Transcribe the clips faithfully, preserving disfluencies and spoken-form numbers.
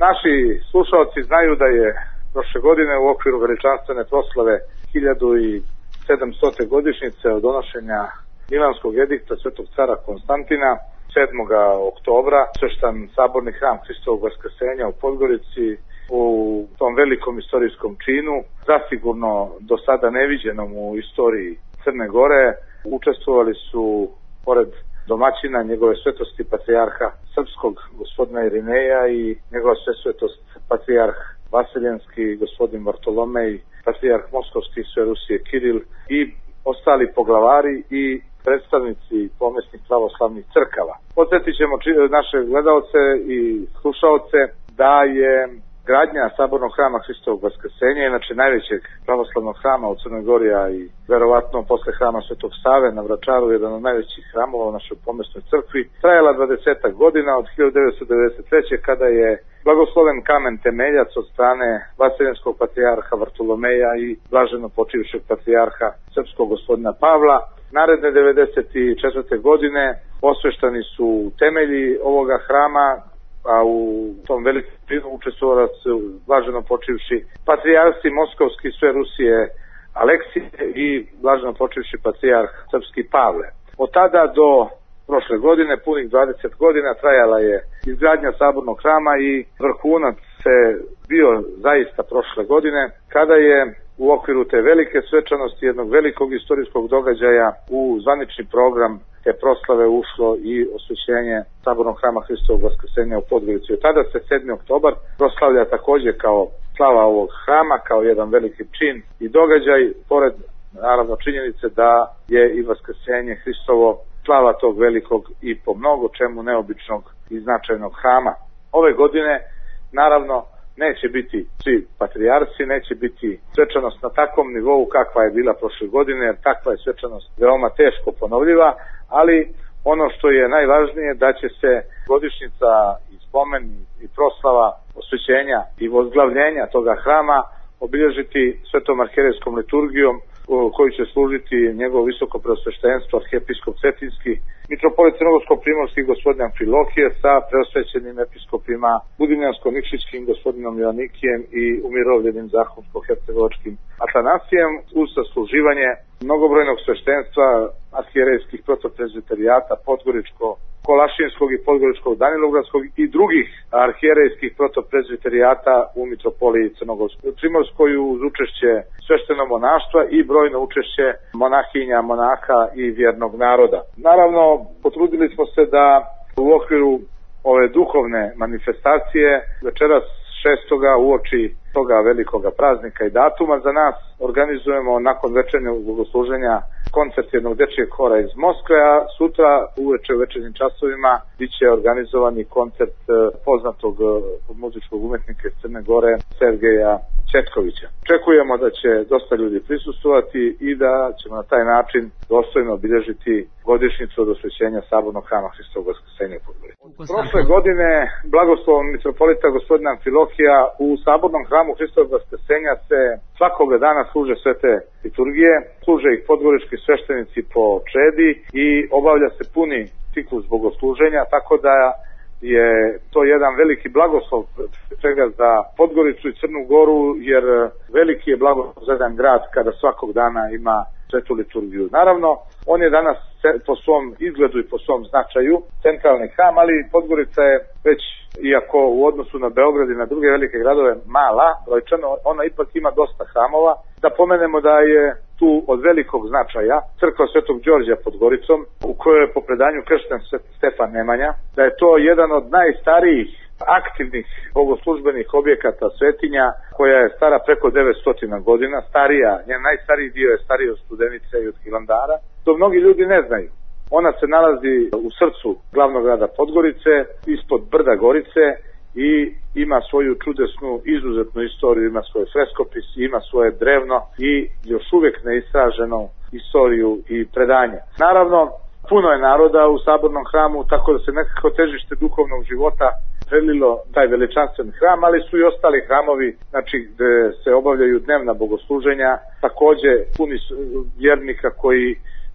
Naši slušalci znaju da je prošle godine u okviru veličanstvene proslave hiljadu sedamstote godišnjice od donošenja Milanskog edikta svetog cara Konstantina sedmog oktobra sveštan saborni hram Hristovog Vaskrsenja u Podgorici u tom velikom istorijskom činu, zasigurno do sada neviđenom u istoriji Crne Gore. Učestvovali su, pored domaćina, njegove svetosti patrijarha srpskog gospodina Irineja i njegova svesvetost patrijarh Vaseljenski gospodin Vartolomej, patrijarh Moskovski sve Rusije Kiril i ostali poglavari i predstavnici pomesnih pravoslavnih crkava. Podsjetit ćemo naše gledalce i slušaoce da je gradnja sabornog hrama Hristovog Vaskrsenja, inače najvećeg pravoslavnog hrama u Crnoj Gori, a i verovatno posle hrama Svetog Save na Vračaru, jedan od najvećih hramova u našoj pomesnoj crkvi, trajala dvadeset godina od hiljadu devetsto devedeset treće kada je blagosloven kamen temeljac od strane Vaseljenskog patrijarha Vartolomeja i blaženo počivšeg patrijarha srpskog gospodina Pavla. Naredne devedeset četvrte godine osveštani su temelji ovoga hrama, a u tom velikom činu učestvovali su blaženo počivši patrijarsi Moskovski sve Rusije Aleksije i blaženo počivši patrijarh srpski Pavle. Od tada do prošle godine, punih dvadeset godina, trajala je izgradnja sabornog hrama i vrhunac se bio zaista prošle godine, kada je u okviru te velike svečanosti jednog velikog istorijskog događaja u zvanični program te proslave ušlo i osvećenje sabornog hrama Hristovog Vaskrsenja u Podgorici. Od tada se sedmi oktobar proslavlja također kao slava ovog hrama, kao jedan veliki čin i događaj, pored naravno činjenice da je i Vaskrsenje Hristovo slava tog velikog i po mnogo čemu neobičnog i značajnog hrama. Ove godine naravno neće biti svi patrijarsi, neće biti svečanost na takvom nivou kakva je bila prošle godine, jer takva je svečanost veoma teško ponovljiva, ali ono što je najvažnije da će se godišnjica i spomen i proslava osvećenja i vozglavljenja toga hrama obilježiti svetom arhijerejskom liturgijom koju će služiti njegovo visoko preosveštenstvo arhijepiskop Cetinski, mitropolit crnogorsko-primorski gospodin Amfilohije sa preosvećenim episkopima Budimljansko-Nikšićkim gospodinom Joanikijem i umirovljenim zahumsko-hercegovačkim Atanasijem, uz sasluživanje mnogobrojnog sveštenstva arhijerejskih protoprezbiterijata Podgoričko, Kolašinskog i Podgoričkog, Danilovgradskog i drugih arhijerejskih protoprezbiterijata u mitropoliji Crnogorsko-primorskoj uz učešće sveštenog monaštva i brojno učešće monahinja, monaha i vjernog naroda. Naravno, potrudili smo se da u okviru ove duhovne manifestacije večeras šestoga uoči toga velikoga praznika i datuma za nas organizujemo nakon večernjeg bogosluženja koncert jednog dečijeg hora iz Moskve, a sutra uveče u večernjim časovima biće organizovani koncert poznatog muzičkog umetnika iz Crne Gore Sergeja Četkovića. Očekujemo da će dosta ljudi prisustvovati i da ćemo na taj način dostojno obilježiti godišnjicu od osvećenja sabornog hrama Hristovog Vaskrsenja u Podgorici. Prošle godine blagoslovom mitropolita gospodina Amfilohija u sabornom hramu Hristovog Vaskrsenja se svakoga dana služe sve te liturgije, služe ih podgorički sveštenici po čedi i obavlja se puni ciklus bogosluženja, tako da je to jedan veliki blagoslov svega za Podgoricu i Crnu Goru, jer veliki je blagoslov za jedan grad kada svakog dana ima svetu liturgiju. Naravno, on je danas po svom izgledu i po svom značaju centralni hram, ali Podgorica je već, iako u odnosu na Beograd i na druge velike gradove mala, brojčano, ona ipak ima dosta hramova. Da pomenemo da je tu od velikog značaja crkva Svetog Đorđa pod Goricom, u kojoj je po predanju kršten Stefan Nemanja, da je to jedan od najstarijih aktivnih bogoslužbenih objekata svetinja, koja je stara preko devetsto godina, starija, njen najstariji dio je stariji od Studenice i od Hilandara, to mnogi ljudi ne znaju. Ona se nalazi u srcu glavnog grada Podgorice, ispod brda Gorice i ima svoju čudesnu, izuzetnu istoriju, ima svoj freskopis, ima svoje drevno i još uvijek neistraženu istoriju i predanje. Naravno, puno je naroda u sabornom hramu, tako da se nekako težište duhovnog života prelilo taj veličanstven hram, ali su i ostali hramovi, znači gde se obavljaju dnevna bogosluženja, takođe puni vjernika koji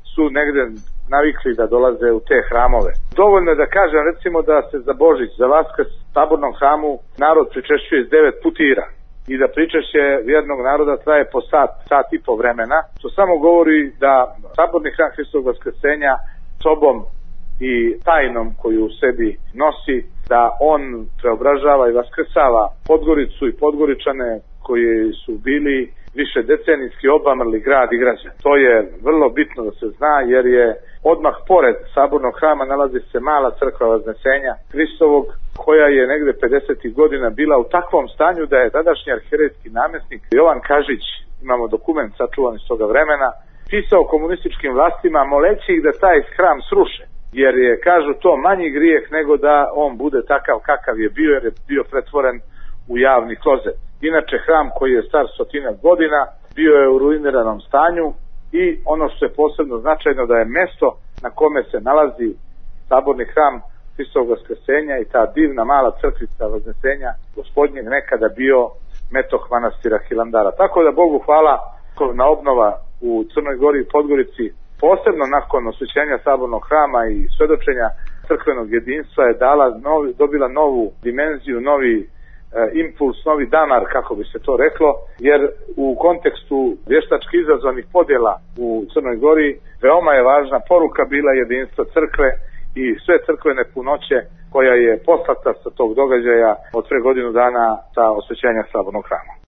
su negde navikli da dolaze u te hramove. Dovoljno je da kažem recimo da se za Božić, za Vaskrs sabornom hramu narod pričešćuje iz devet putira i da pričešće vjernog naroda traje po sat, sat i po vremena, što samo govori da saborni hram Hristovog vaskrsenja sobom i tajnom koju u sebi nosi, da on preobražava i vaskrsava Podgoricu i Podgoričane koji su bili više decenijski obamrli grad i građan. To je vrlo bitno da se zna, jer je odmah pored sabornog hrama nalazi se mala crkva Vaznesenja Hristovog, koja je negde pedesetih godina bila u takvom stanju da je tadašnji arhijerejski namjesnik Jovan Kažić, imamo dokument sačuvan iz toga vremena, pisao komunističkim vlastima moleći ih da taj hram sruše, jer je, kažu, to manji grijeh nego da on bude takav kakav je bio, jer je bio pretvoren u javni klozet. Inače, hram koji je star stotina godina bio je u ruiniranom stanju i ono što je posebno značajno da je mesto na kome se nalazi saborni hram Hristovog vaskrsenja i ta divna mala crkvica Vaznesenja Gospodnjeg nekada bio metoh manastira Hilandara. Tako da Bogu hvala, na obnova u Crnoj Gori i Podgorici, posebno nakon osvećenja sabornog hrama i svedočenja crkvenog jedinstva, je dala novi, dobila novu dimenziju, novi e, impuls, novi danar, kako bi se to reklo, jer u kontekstu vještački izazvanih podjela u Crnoj Gori veoma je važna poruka bila jedinstva crkve i sve crkvene punoće koja je poslata sa tog događaja od pre godinu dana sa osvećenja sabornog hrama.